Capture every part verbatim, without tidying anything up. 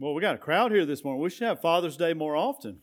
Well, we got a crowd here this morning. We should have Father's Day more often.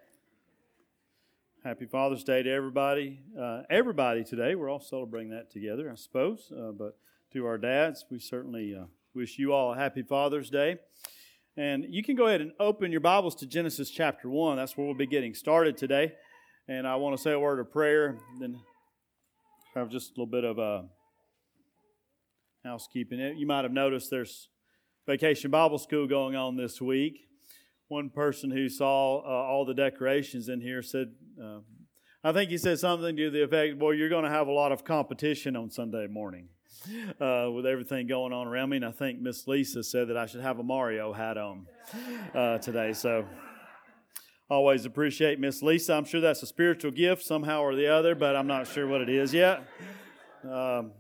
Happy Father's Day to everybody. Uh, everybody today. We're all celebrating that together, I suppose. Uh, but to our dads, we certainly uh, wish you all a happy Father's Day. And you can go ahead and open your Bibles to Genesis chapter one. That's where we'll be getting started today. And I want to say a word of prayer, then have just a little bit of uh, housekeeping. You might have noticed there's Vacation Bible School going on this week. One person who saw uh, all the decorations in here said, uh, I think he said something to the effect, boy, you're going to have a lot of competition on Sunday morning uh, with everything going on around me. And I think Miss Lisa said that I should have a Mario hat on uh, today. So always appreciate Miss Lisa. I'm sure that's a spiritual gift somehow or the other, but I'm not sure what it is yet. Um,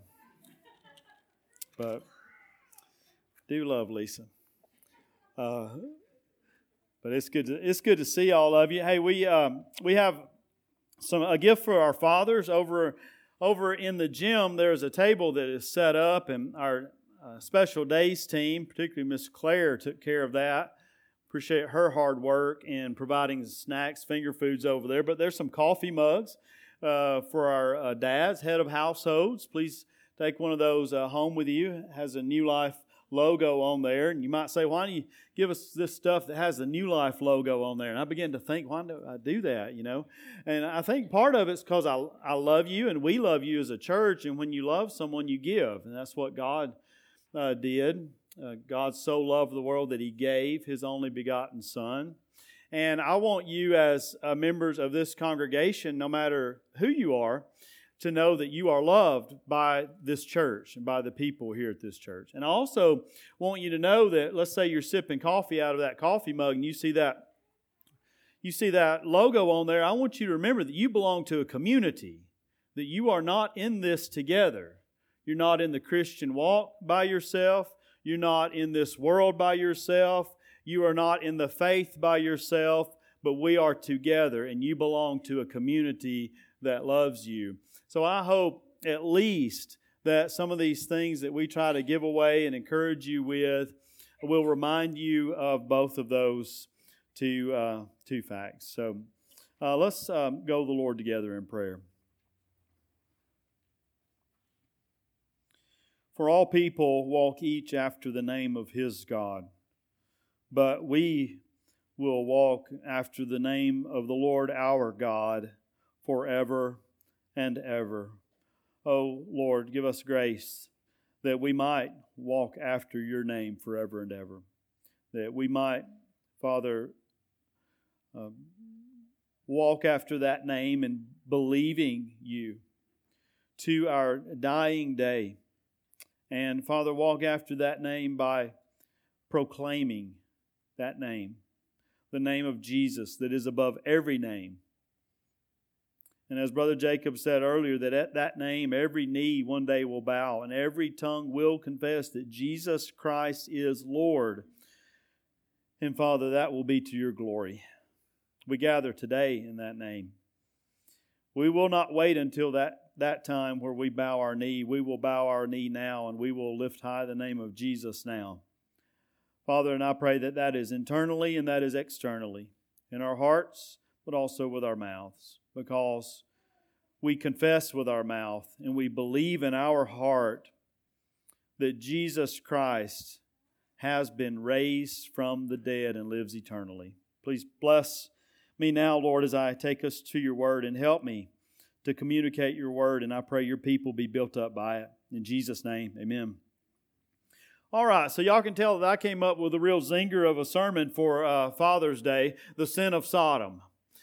but do love Lisa. Uh, but it's good to it's good to see all of you. Hey, we um, we have some a gift for our fathers over over in the gym. There's a table that is set up, and our uh, special days team, particularly Miss Claire, took care of that. Appreciate her hard work in providing snacks, finger foods over there. But there's some coffee mugs uh, for our uh, dads, head of households. Please take one of those uh, home with you. It has a New Life logo on there, and you might say, why do you give us this stuff that has the New Life logo on there? And I began to think, why do I do that, you know? And I think part of it's because I, I love you, and we love you as a church, and when you love someone, you give, and that's what God uh, did. Uh, God so loved the world that He gave His only begotten Son. And I want you as uh, members of this congregation, no matter who you are, to know that you are loved by this church and by the people here at this church. And I also want you to know that, let's say you're sipping coffee out of that coffee mug and you see that you see that logo on there. I want you to remember that you belong to a community, that you are not in this together. You're not in the Christian walk by yourself. You're not in this world by yourself. You are not in the faith by yourself, but we are together, and you belong to a community that loves you. So I hope at least that some of these things that we try to give away and encourage you with will remind you of both of those two, uh, two facts. So uh, let's um, go to the Lord together in prayer. For all people walk each after the name of his God, but we will walk after the name of the Lord our God forever and ever. Oh, Lord, give us grace that we might walk after your name forever and ever. That we might, Father, uh, walk after that name and believing you to our dying day. And, Father, walk after that name by proclaiming that name, the name of Jesus that is above every name. And as Brother Jacob said earlier, that at that name every knee one day will bow and every tongue will confess that Jesus Christ is Lord. And Father, that will be to your glory. We gather today in that name. We will not wait until that, that time where we bow our knee. We will bow our knee now, and we will lift high the name of Jesus now. Father, and I pray that that is internally and that is externally, in our hearts, but also with our mouths. Because we confess with our mouth and we believe in our heart that Jesus Christ has been raised from the dead and lives eternally. Please bless me now, Lord, as I take us to your word, and help me to communicate your word, and I pray your people be built up by it. In Jesus' name, amen. All right, so y'all can tell that I came up with a real zinger of a sermon for uh, Father's Day, the sin of Sodom.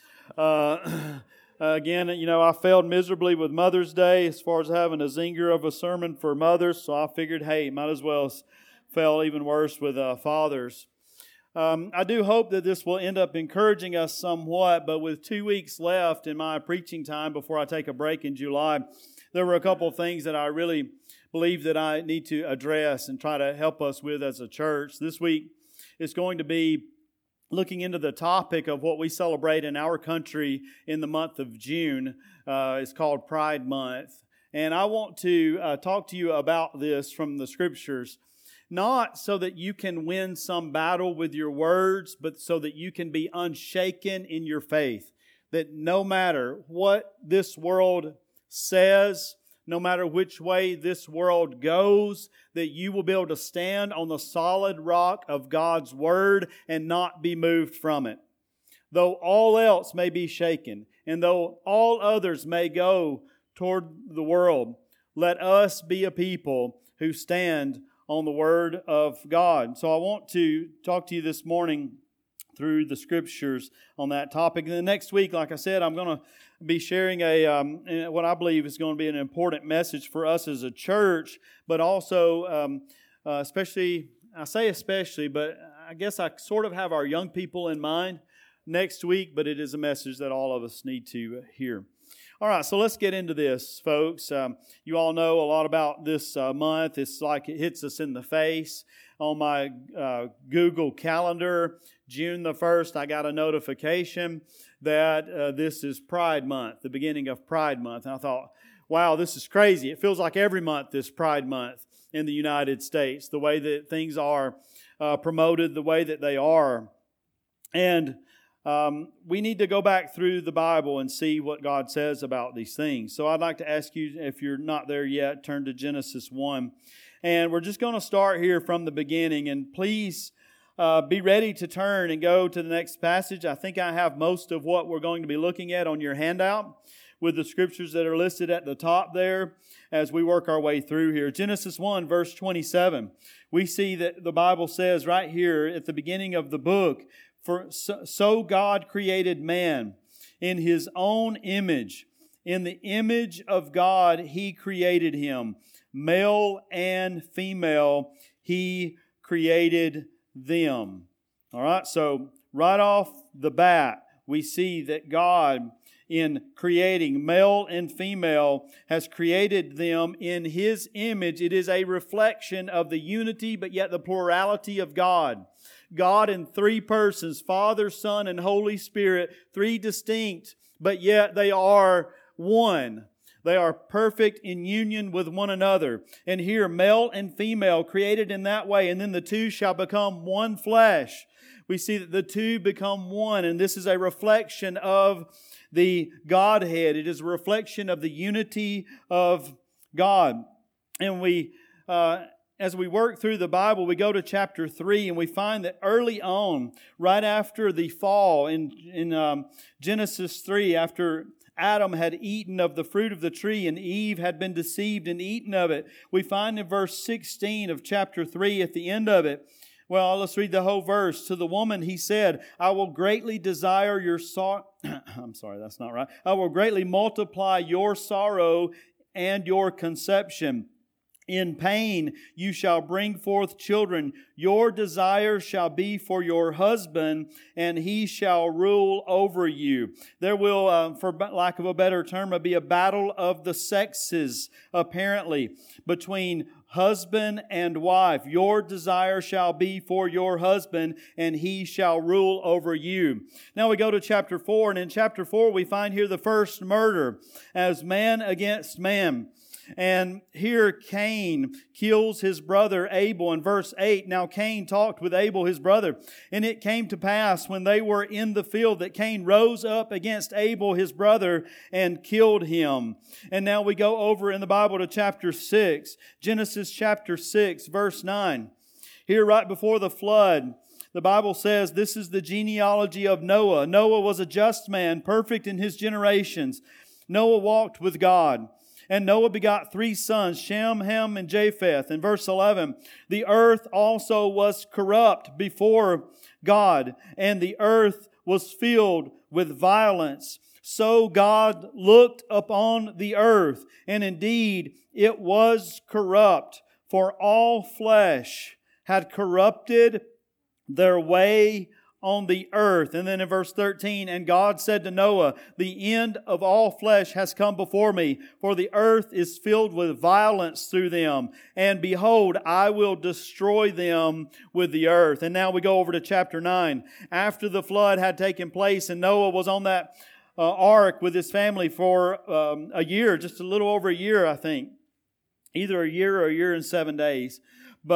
Uh, again, you know, I failed miserably with Mother's Day as far as having a zinger of a sermon for mothers, so I figured, hey, might as well fail even worse with uh, fathers. Um, I do hope that this will end up encouraging us somewhat, but with two weeks left in my preaching time before I take a break in July, there were a couple of things that I really believe that I need to address and try to help us with as a church. This week is going to be looking into the topic of what we celebrate in our country in the month of June. Uh, it's called Pride Month. And I want to uh, talk to you about this from the Scriptures. not so that you can win some battle with your words, but so that you can be unshaken in your faith. That no matter what this world says, no matter which way this world goes, that you will be able to stand on the solid rock of God's Word and not be moved from it. Though all else may be shaken, and though all others may go toward the world, let us be a people who stand on the Word of God. So I want to talk to you this morning through the Scriptures on that topic. And then next week, like I said, I'm going to be sharing a um, what I believe is going to be an important message for us as a church, but also, um, uh, especially, I say especially, but I guess I sort of have our young people in mind next week, but it is a message that all of us need to hear. All right, so let's get into this, folks. Um, you all know a lot about this uh, month. It's like it hits us in the face. On my uh, Google Calendar, June the first, I got a notification that uh, this is Pride Month, the beginning of Pride Month. And I thought, wow, this is crazy. It feels like every month is Pride Month in the United States, the way that things are uh, promoted, the way that they are. And Um, we need to go back through the Bible and see what God says about these things. So I'd like to ask you, if you're not there yet, turn to Genesis one. And we're just going to start here from the beginning. And please uh, be ready to turn and go to the next passage. I think I have most of what we're going to be looking at on your handout with the scriptures that are listed at the top there as we work our way through here. Genesis one, verse twenty-seven. We see that the Bible says right here at the beginning of the book, For so, so God created man in His own image. In the image of God He created him. Male and female He created them. All right, so right off the bat, we see that God, in creating male and female, has created them in His image. It is a reflection of the unity, but yet the plurality of God. God in three persons, Father, Son, and Holy Spirit, three distinct, but yet they are one. They are perfect in union with one another. And here, male and female created in that way, and then the two shall become one flesh. We see that the two become one, and this is a reflection of the Godhead. It is a reflection of the unity of God. And we, uh, as we work through the Bible, we go to chapter three, and we find that early on, right after the fall, in, in um, Genesis three, after Adam had eaten of the fruit of the tree and Eve had been deceived and eaten of it, we find in verse sixteen of chapter three at the end of it, well, let's read the whole verse. To the woman He said, I will greatly desire your sorrow. I'm sorry, that's not right. I will greatly multiply your sorrow and your conception. In pain you shall bring forth children. Your desire shall be for your husband, and he shall rule over you. There will, uh, for lack of a better term, be a battle of the sexes, apparently, between husband and wife. Your desire shall be for your husband, and he shall rule over you. Now we go to chapter four, and in chapter four we find here the first murder as man against man. And here Cain kills his brother Abel in verse eight. Now Cain talked with Abel his brother. And it came to pass when they were in the field that Cain rose up against Abel his brother and killed him. And now we go over in the Bible to chapter six. Genesis chapter six verse nine. Here right before the flood, the Bible says this is the genealogy of Noah. Noah was a just man, perfect in his generations. Noah walked with God. And Noah begot three sons, Shem, Ham, and Japheth. In verse eleven, the earth also was corrupt before God, and the earth was filled with violence. So God looked upon the earth, and indeed it was corrupt, for all flesh had corrupted their way on the earth. And then in verse thirteen, and God said to Noah, the end of all flesh has come before me, for the earth is filled with violence through them. And behold, I will destroy them with the earth. And now we go over to chapter nine. After the flood had taken place, and Noah was on that uh, ark with his family for um, a year, just a little over a year, I think. Either a year or a year and seven days. But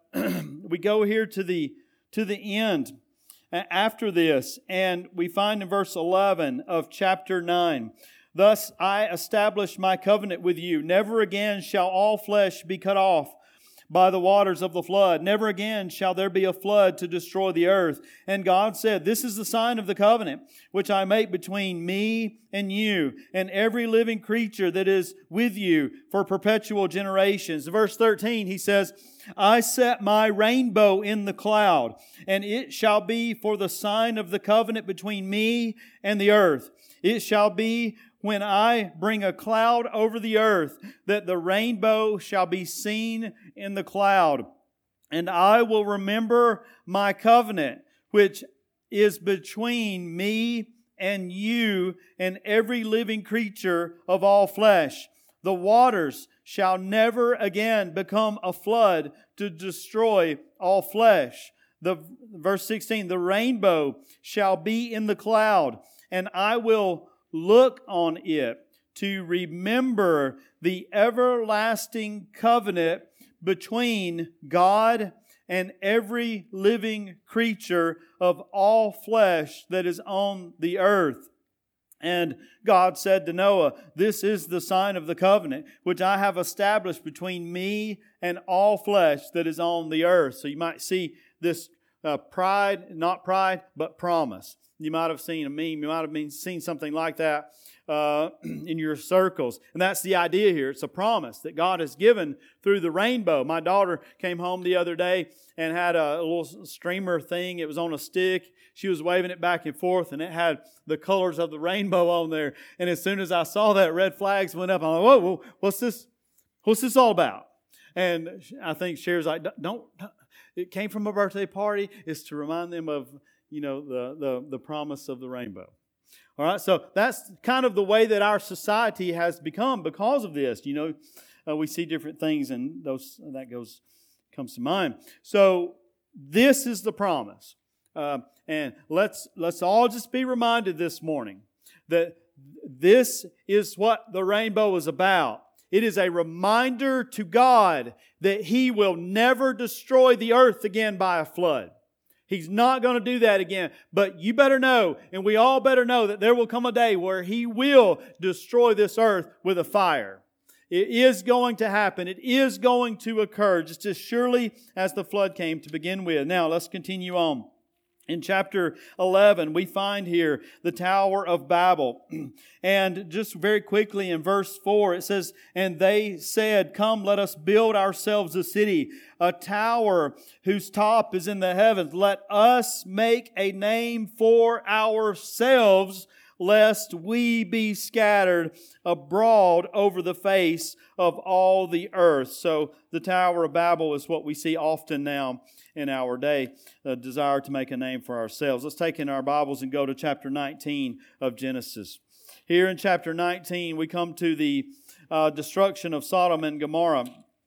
we go here to the to the end after this, and we find in verse eleven of chapter nine, "Thus I establish my covenant with you. Never again shall all flesh be cut off by the waters of the flood. Never again shall there be a flood to destroy the earth. And God said, This is the sign of the covenant which I make between me and you and every living creature that is with you for perpetual generations." Verse thirteen, He says, "I set my rainbow in the cloud, and it shall be for the sign of the covenant between me and the earth. It shall be when I bring a cloud over the earth, that the rainbow shall be seen in the cloud. And I will remember my covenant, which is between me and you and every living creature of all flesh. The waters shall never again become a flood to destroy all flesh." The verse sixteen, "The rainbow shall be in the cloud, and I will look on it to remember the everlasting covenant between God and every living creature of all flesh that is on the earth." And God said to Noah, "This is the sign of the covenant which I have established between me and all flesh that is on the earth." So you might see this uh, pride, not pride, but promise. You might have seen a meme. You might have been, seen something like that uh, in your circles. And that's the idea here. It's a promise that God has given through the rainbow. My daughter came home the other day and had a, a little streamer thing. It was on a stick. She was waving it back and forth, and it had the colors of the rainbow on there. And as soon as I saw that, red flags went up. I'm like, whoa, whoa, what's this? What's this all about? And I think Cher's like, don't, it came from a birthday party. It's to remind them of, you know, the, the, the promise of the rainbow. All right, so that's kind of the way that our society has become because of this. You know, uh, we see different things, and those that goes comes to mind. So this is the promise, uh, and let's let's all just be reminded this morning that this is what the rainbow is about. It is a reminder to God that He will never destroy the earth again by a flood. He's not going to do that again. But you better know, and we all better know, that there will come a day where He will destroy this earth with a fire. It is going to happen. It is going to occur just as surely as the flood came to begin with. Now, let's continue on. In chapter eleven, we find here the Tower of Babel. And just very quickly in verse four, it says, "And they said, Come, let us build ourselves a city, a tower whose top is in the heavens. Let us make a name for ourselves, lest we be scattered abroad over the face of all the earth." So the Tower of Babel is what we see often now in our day, a desire to make a name for ourselves. Let's take in our Bibles and go to chapter nineteen of Genesis. Here in chapter nineteen, we come to the uh, destruction of Sodom and Gomorrah.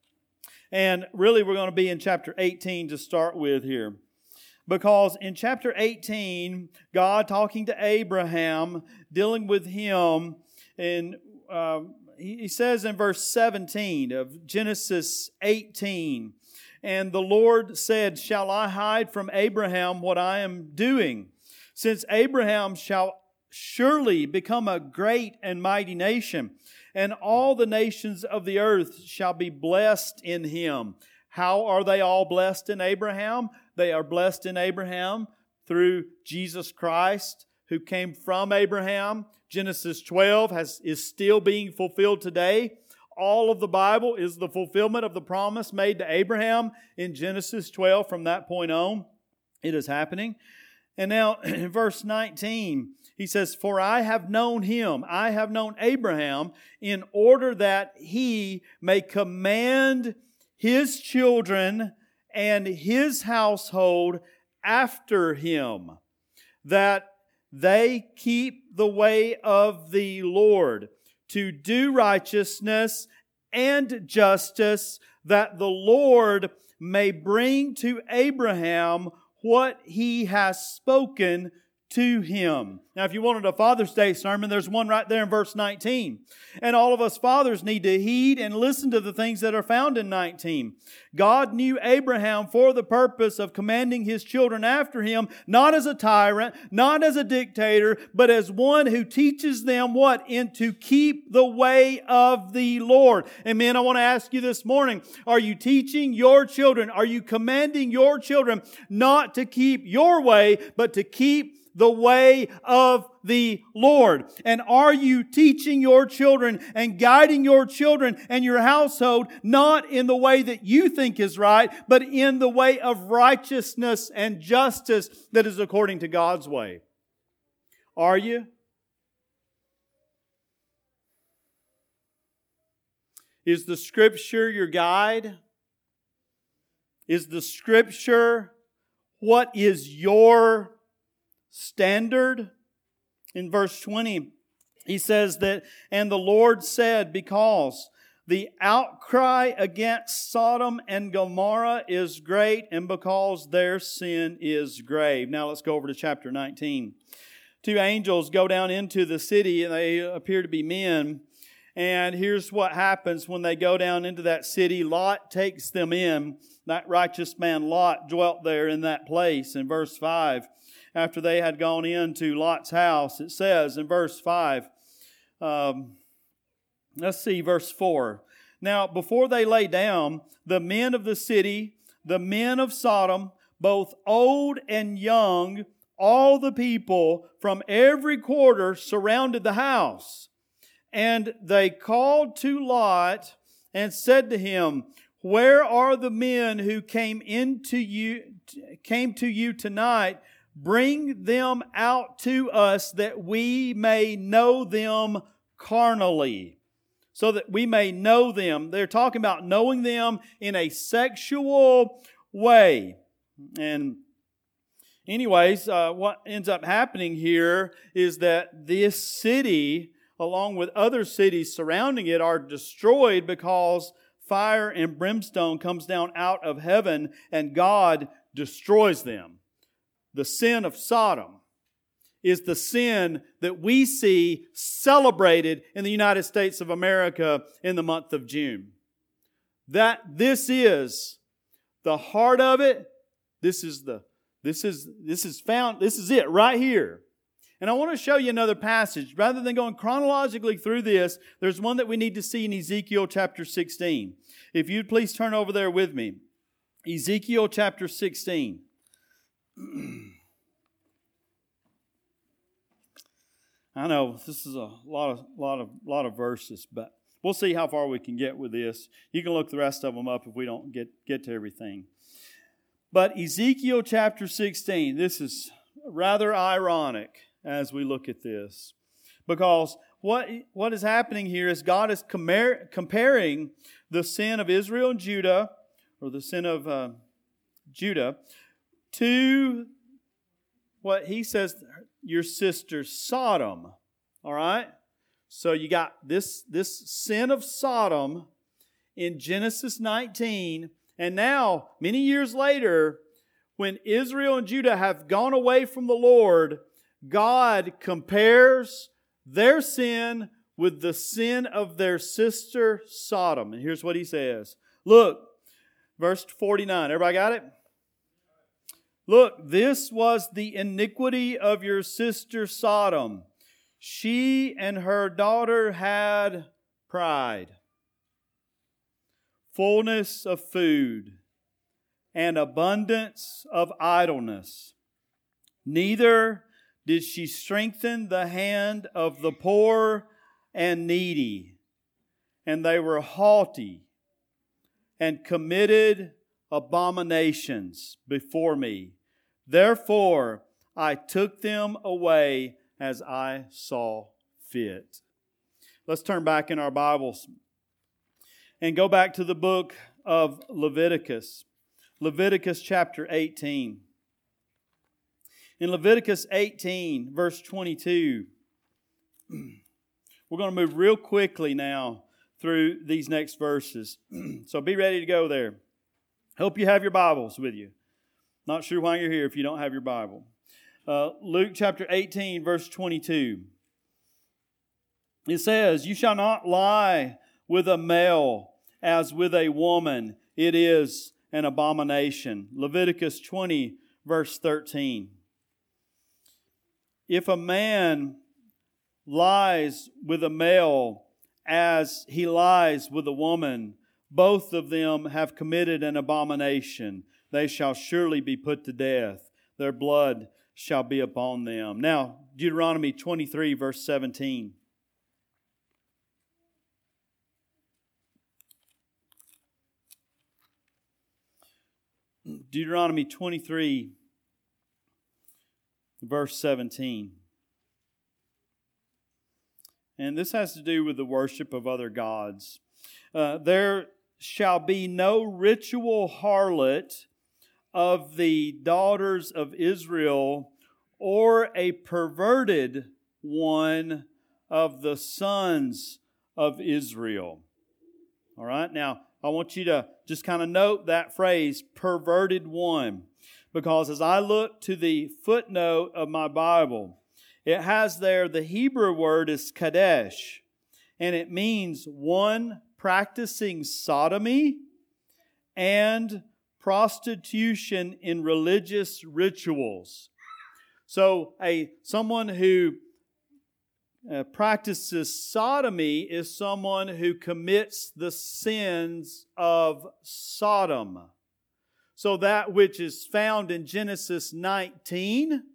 And really, we're going to be in chapter eighteen to start with here. Because in chapter eighteen, God talking to Abraham, dealing with him, and uh, he says in verse seventeen of Genesis eighteen, "And the Lord said, Shall I hide from Abraham what I am doing? Since Abraham shall surely become a great and mighty nation, and all the nations of the earth shall be blessed in him." How are they all blessed in Abraham? They are blessed in Abraham through Jesus Christ, who came from Abraham. Genesis twelve has, is still being fulfilled today. All of the Bible is the fulfillment of the promise made to Abraham in Genesis twelve. From that point on, it is happening. And now in verse nineteen, he says, "For I have known him," I have known Abraham, "in order that he may command his children and his household after him, that they keep the way of the Lord, to do righteousness and justice, that the Lord may bring to Abraham what he has spoken to Him. Now, if you wanted a Father's Day sermon, there's one right there in verse nineteen. And all of us fathers need to heed and listen to the things that are found in nineteen. God knew Abraham for the purpose of commanding his children after him, not as a tyrant, not as a dictator, but as one who teaches them what? And to keep the way of the Lord. Amen. I want to ask you this morning, are you teaching your children, are you commanding your children not to keep your way, but to keep the way of the Lord? And are you teaching your children and guiding your children and your household not in the way that you think is right, but in the way of righteousness and justice that is according to God's way? Are you? Is the Scripture your guide? Is the Scripture what is your standard? In verse twenty, he says that, and the Lord said, because the outcry against Sodom and Gomorrah is great, and because their sin is grave. Now let's go over to chapter nineteen. Two angels go down into the city, and they appear to be men. And here's what happens when they go down into that city. Lot takes them in. That righteous man Lot dwelt there in that place. In verse five, after they had gone into Lot's house, it says in verse five, um, let's see, verse four. Now, before they lay down, the men of the city, the men of Sodom, both old and young, all the people from every quarter surrounded the house. And they called to Lot and said to him, where are the men who came into you, came to you tonight? Bring them out to us that we may know them carnally. So that we may know them. They're talking about knowing them in a sexual way. And anyways, uh, what ends up happening here is that this city, along with other cities surrounding it, are destroyed because fire and brimstone comes down out of heaven and God destroys them. The sin of Sodom is the sin that we see celebrated in the United States of America in the month of June. That this is the heart of it. This is the this is this is found this is it right here. And I want to show you another passage. Rather than going chronologically through this, there's one that we need to see in Ezekiel chapter sixteen. If you'd please turn over there with me. Ezekiel chapter sixteen. I know this is a lot of lot of lot of verses, but we'll see how far we can get with this. You can look the rest of them up if we don't get, get to everything. But Ezekiel chapter sixteen, this is rather ironic as we look at this. Because what, what is happening here is God is compar- comparing the sin of Israel and Judah, or the sin of uh, Judah, to what he says, your sister Sodom. All right? So you got this, this sin of Sodom in Genesis nineteen. And now, many years later, when Israel and Judah have gone away from the Lord, God compares their sin with the sin of their sister Sodom. And here's what He says. Look, verse forty-nine. Everybody got it? Look, this was the iniquity of your sister Sodom. She and her daughter had pride, fullness of food, and abundance of idleness. Neither did she strengthen the hand of the poor and needy. And they were haughty and committed abominations before me. Therefore, I took them away as I saw fit. Let's turn back in our Bibles and go back to the book of Leviticus. Leviticus chapter eighteen. In Leviticus eighteen, verse twenty-two, we're going to move real quickly now through these next verses. So be ready to go there. Hope you have your Bibles with you. Not sure why you're here if you don't have your Bible. Uh, Luke chapter eighteen, verse twenty-two. It says, "You shall not lie with a male as with a woman. It is an abomination." Leviticus twenty, verse thirteen. If a man lies with a male as he lies with a woman, both of them have committed an abomination. They shall surely be put to death. Their blood shall be upon them. Now, Deuteronomy twenty-three, verse seventeen. Deuteronomy twenty-three, verse seventeen. And this has to do with the worship of other gods. Uh, there shall be no ritual harlot of the daughters of Israel, or a perverted one of the sons of Israel. All right, now I want you to just kind of note that phrase, perverted one, because as I look to the footnote of my Bible, it has there the Hebrew word is kadesh, and it means one practicing sodomy and prostitution in religious rituals. So, a someone who uh, practices sodomy is someone who commits the sins of Sodom. So that which is found in Genesis nineteen,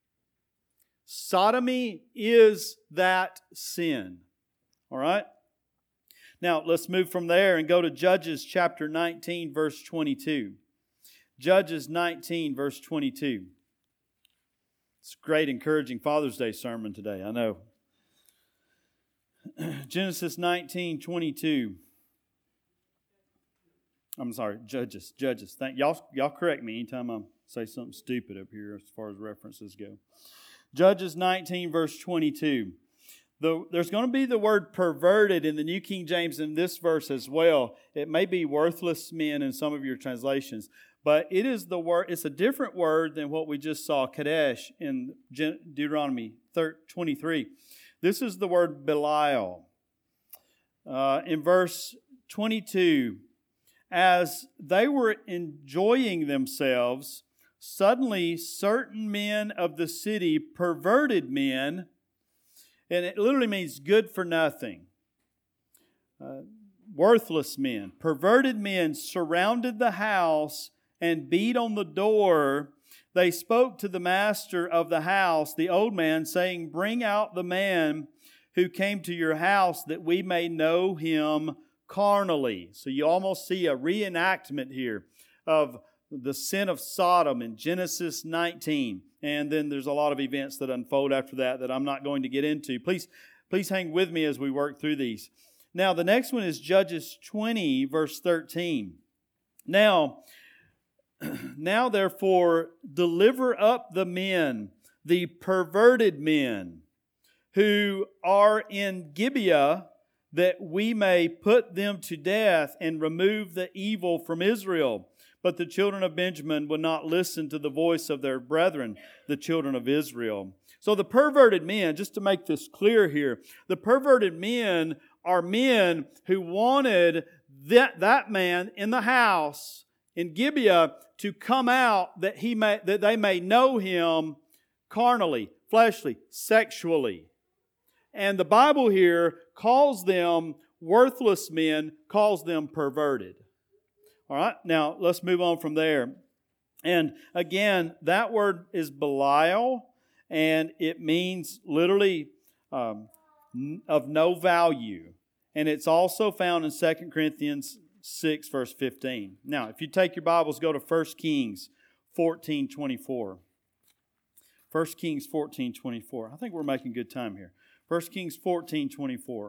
sodomy is that sin. All right? Now, let's move from there and go to Judges chapter nineteen, verse twenty-two. Judges nineteen, verse twenty-two. It's a great, encouraging Father's Day sermon today, I know. Genesis nineteen, twenty-two. I'm sorry, Judges, Judges. Thank y'all. Y'all correct me anytime I say something stupid up here as far as references go. Judges nineteen, verse twenty-two. The, there's going to be the word perverted in the New King James in this verse as well. It may be worthless men in some of your translations, but it is the word. It's a different word than what we just saw, kadesh, in Deuteronomy twenty-three. This is the word Belial. Uh, in verse twenty-two, as they were enjoying themselves, suddenly certain men of the city, perverted men, and it literally means good for nothing, uh, worthless men, perverted men surrounded the house and beat on the door. They spoke to the master of the house, the old man, saying, "Bring out the man who came to your house that we may know him carnally." So you almost see a reenactment here of the sin of Sodom in Genesis nineteen. And then there's a lot of events that unfold after that that I'm not going to get into. Please, please hang with me as we work through these. Now, the next one is Judges twenty, verse thirteen. Now, now therefore, deliver up the men, the perverted men, who are in Gibeah, that we may put them to death and remove the evil from Israel. But the children of Benjamin would not listen to the voice of their brethren, the children of Israel. So the perverted men, just to make this clear here, the perverted men are men who wanted that, that man in the house in Gibeah to come out that he may that they may know him carnally, fleshly, sexually. And the Bible here calls them worthless men, calls them perverted. All right, now let's move on from there. And again, that word is Belial, and it means literally um, of no value. And it's also found in Second Corinthians six, verse fifteen. Now, if you take your Bibles, go to First Kings fourteen twenty-four. First Kings fourteen twenty-four. I think we're making good time here. First Kings fourteen twenty-four.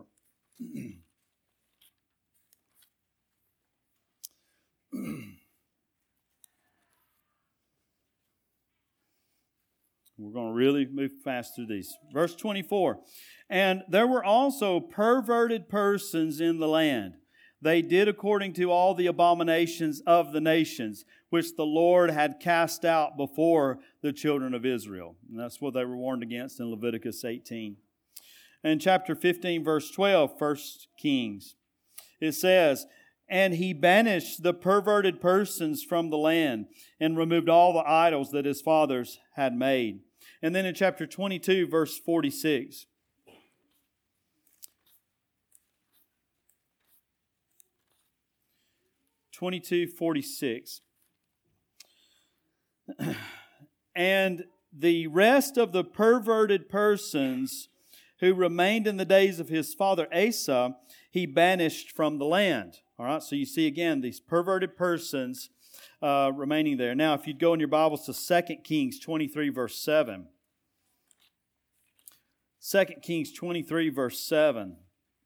We're going to really move fast through these. Verse twenty-four. And there were also perverted persons in the land. they did according to all the abominations of the nations, which the Lord had cast out before the children of Israel. And that's what they were warned against in Leviticus eighteen. And chapter fifteen, verse twelve, First Kings, it says, "And he banished the perverted persons from the land, and removed all the idols that his fathers had made." And then in chapter twenty-two, verse forty-six, twenty-two forty-six. "And the rest of the perverted persons who remained in the days of his father Asa, he banished from the land." All right, so you see again these perverted persons uh, remaining there. Now, if you'd go in your Bibles to Second Kings twenty-three, verse seven. Second Kings twenty-three, verse seven.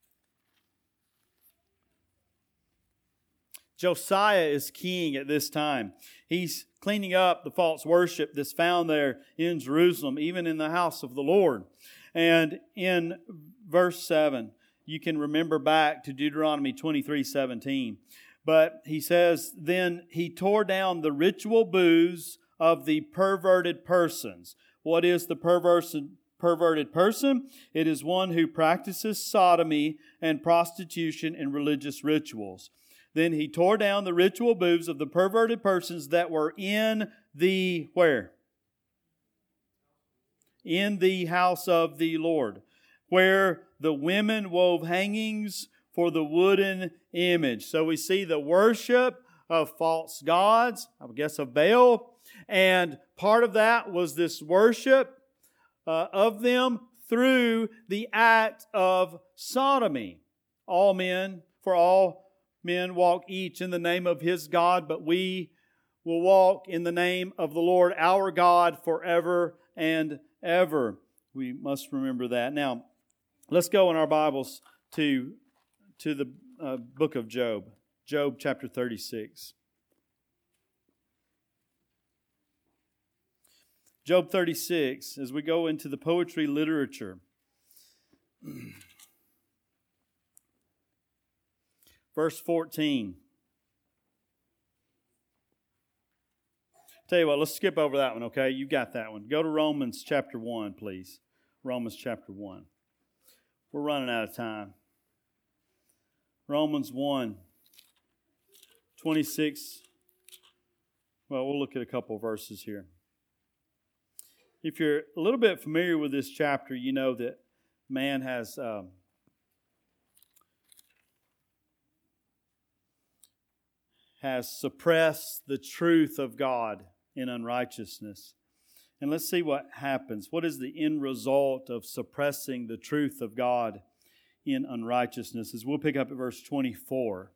Josiah is king at this time. He's cleaning up the false worship that's found there in Jerusalem, even in the house of the Lord. And in verse seven, you can remember back to Deuteronomy twenty-three seventeen. But he says, "Then he tore down the ritual booths of the perverted persons." What is the perverse, perverted person? It is one who practices sodomy and prostitution in religious rituals. "Then he tore down the ritual booths of the perverted persons that were in the," where? "In the house of the Lord, where the women wove hangings for the wooden image." So we see the worship of false gods, I guess of Baal, and part of that was this worship uh, of them through the act of sodomy. All men, for all men walk each in the name of his God, but we will walk in the name of the Lord our God forever and ever. We must remember that. Now, let's go in our Bibles to, to the uh, book of Job. Job chapter thirty-six. Job thirty-six, as we go into the poetry literature. Verse fourteen. Tell you what, let's skip over that one, okay? You got that one. Go to Romans chapter one, please. Romans chapter one. We're running out of time. Romans one, twenty-six. Well, we'll look at a couple of verses here. If you're a little bit familiar with this chapter, you know that man has um, has suppressed the truth of God in unrighteousness. And let's see what happens. What is the end result of suppressing the truth of God in unrighteousness? As we'll pick up at verse twenty-four.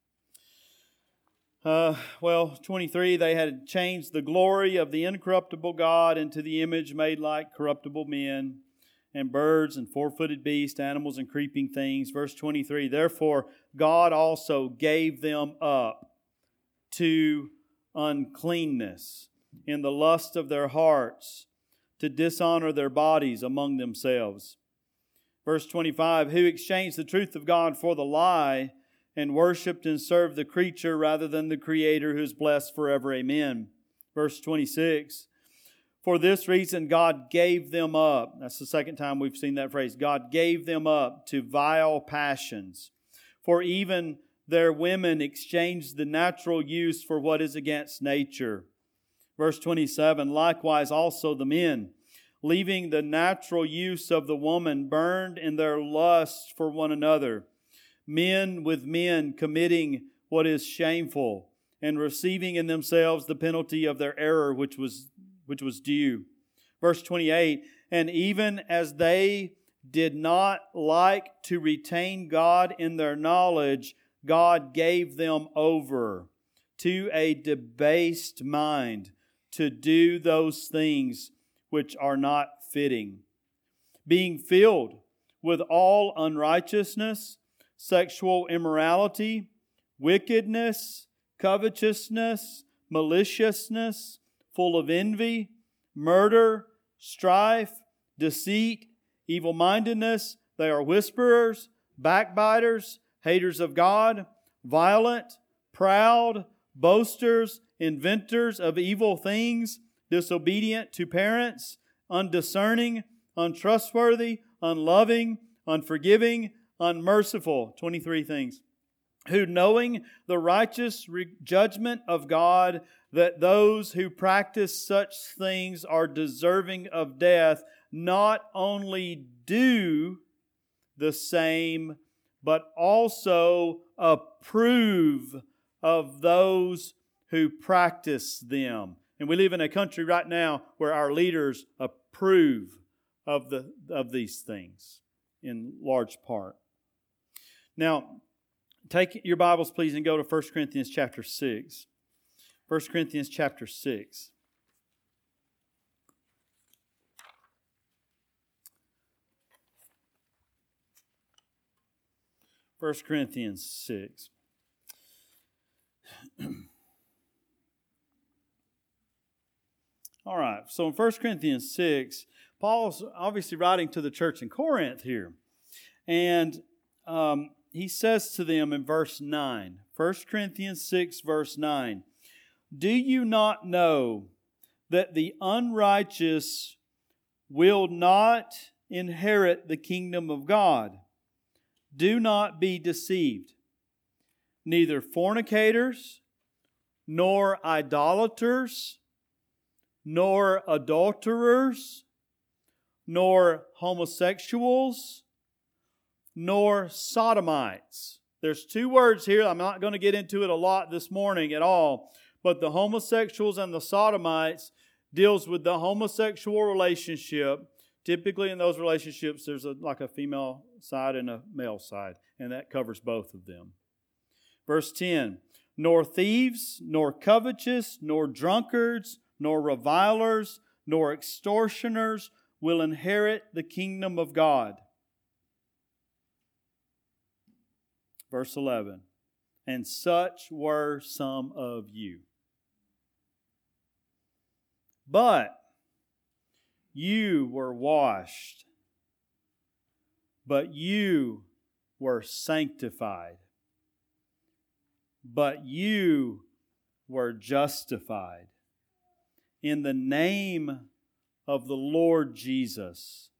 Uh, well, twenty-three, they had changed the glory of the incorruptible God into the image made like corruptible men, and birds and four-footed beasts, animals and creeping things. Verse twenty-three, therefore God also gave them up to uncleanness in the lust of their hearts, to dishonor their bodies among themselves. Verse twenty-five, who exchanged the truth of God for the lie, and worshipped and served the creature rather than the Creator, who is blessed forever. Amen. Verse twenty-six, for this reason God gave them up. That's the second time we've seen that phrase. God gave them up to vile passions. For even their women exchanged the natural use for what is against nature. Verse twenty-seven, likewise also the men, leaving the natural use of the woman, burned in their lust for one another. Men with men committing what is shameful, and receiving in themselves the penalty of their error which was, which was due. Verse twenty-eight, and even as they did not like to retain God in their knowledge, God gave them over to a debased mind to do those things which are not fitting, being filled with all unrighteousness, sexual immorality, wickedness, covetousness, maliciousness, full of envy, murder, strife, deceit, evil-mindedness. They are whisperers, backbiters, haters of God, violent, proud, boasters, inventors of evil things, disobedient to parents, undiscerning, untrustworthy, unloving, unforgiving, unmerciful. twenty-three things. Who, knowing the righteous judgment of God, that those who practice such things are deserving of death, not only do the same, but also approve of those who practice them. And we live in a country right now where our leaders approve of the of these things in large part. Now, take your Bibles, please, and go to First Corinthians chapter six. First Corinthians chapter six. First Corinthians six. All right, so in First Corinthians six, Paul's obviously writing to the church in Corinth here. And um, he says to them in verse nine, First Corinthians six, verse nine, do you not know that the unrighteous will not inherit the kingdom of God? Do not be deceived. Neither fornicators, nor idolaters, nor adulterers, nor homosexuals, nor sodomites. There's two words here. I'm not going to get into it a lot this morning at all. But the homosexuals and the sodomites deals with the homosexual relationship. Typically in those relationships, there's a, like a female side and a male side. And that covers both of them. Verse ten, nor thieves, nor covetous, nor drunkards, nor revilers, nor extortioners will inherit the kingdom of God. Verse eleven, and such were some of you. But you were washed, but you were sanctified, but you were justified in the name of the Lord Jesus